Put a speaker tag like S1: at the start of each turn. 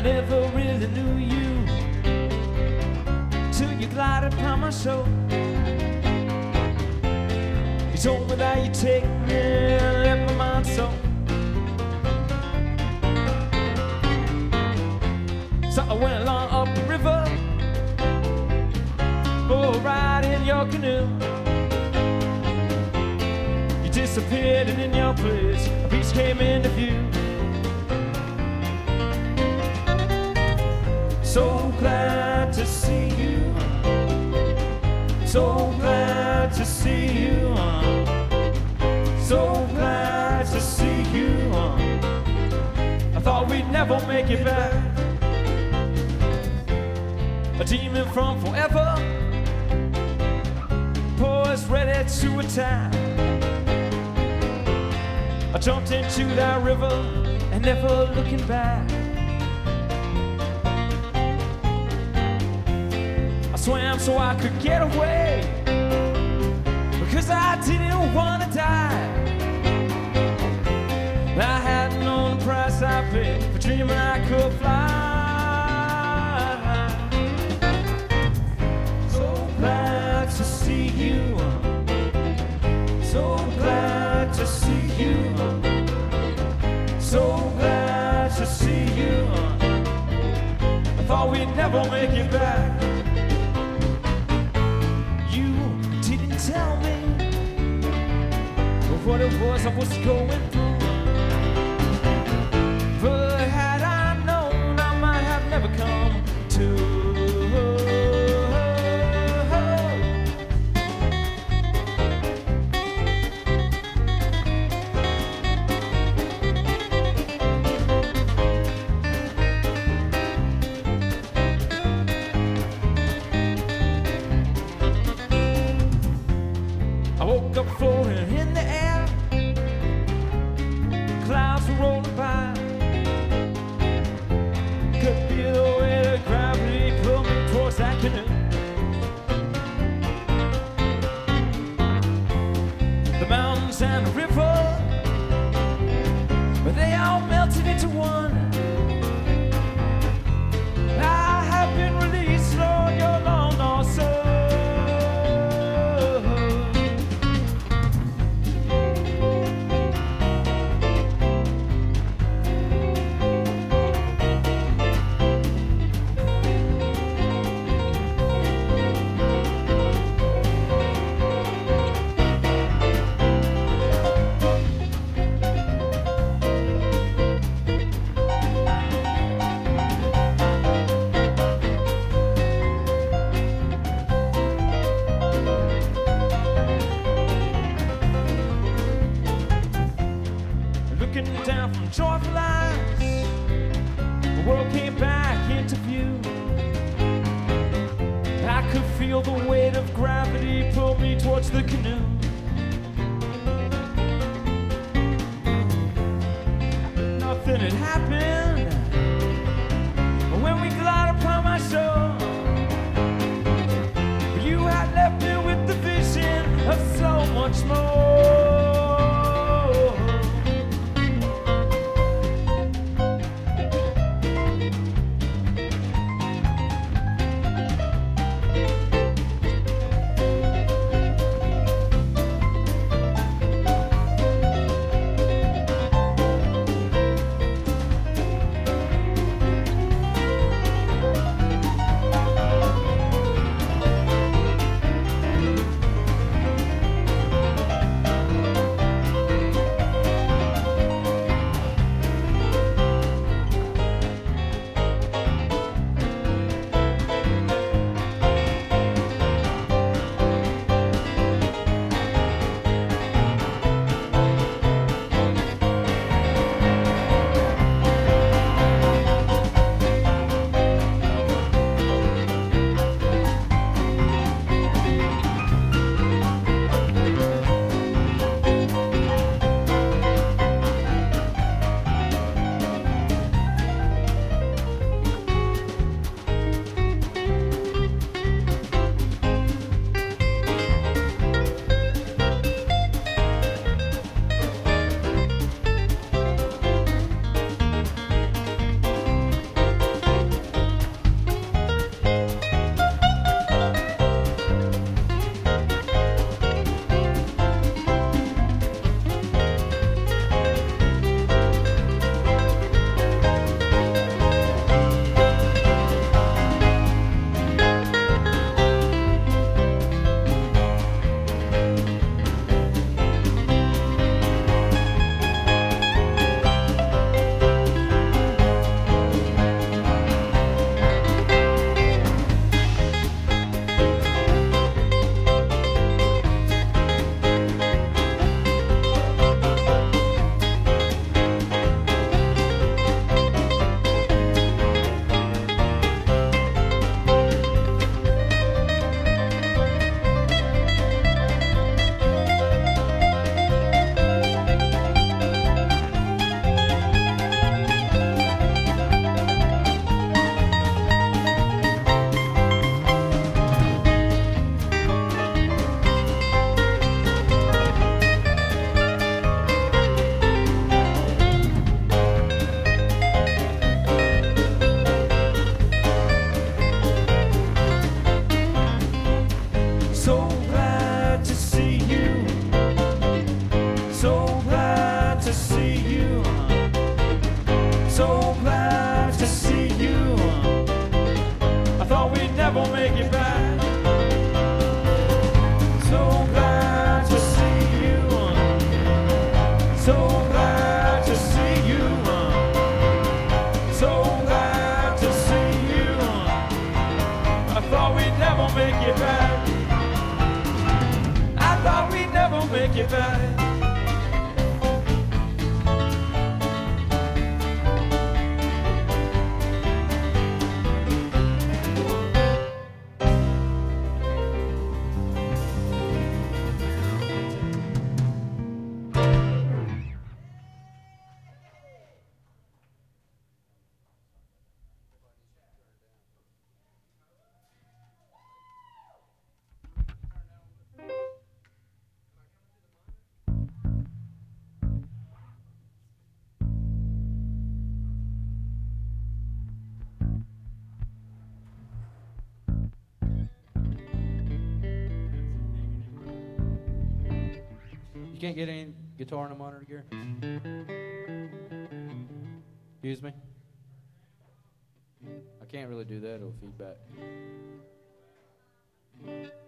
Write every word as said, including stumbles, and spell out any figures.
S1: never really knew you till you glided upon my soul. You told me that you'd take me and let my mind so. So I went along up the river for a ride in your canoe. You disappeared and in your place a beach came into view. So glad to see you, so glad to see you, so glad to see you. I thought we'd never make it back. A demon from forever, poised ready to attack. I jumped into that river and never looking back. I swam so I could get away, because I didn't want to die. I hadn't known the price I paid for dreaming I could fly. So glad to see you, so glad to see you, so glad to see you. I thought we'd never make it back. You didn't tell me what it was I was going through, but had I known I might have never come to. I woke up floating in the air, clouds were rolling by. Could feel the weight of gravity coming towards that canoe. The mountains and the river, but they all melted into one. I have been released, Lord, your long lost soul. Looking down from joyful eyes, the world came back into view. I could feel the weight of gravity pull me towards the canoe. Nothing had happened when we glided upon my shore. You had left me with the vision of so much more. So glad to see you. I thought we'd never make it back. So glad to see you. So glad to see you. So glad to see you. I thought we'd never make it back. I thought we'd never make it back. You can't get any guitar in a monitor gear? Excuse me? I can't really do that, it'll feedback.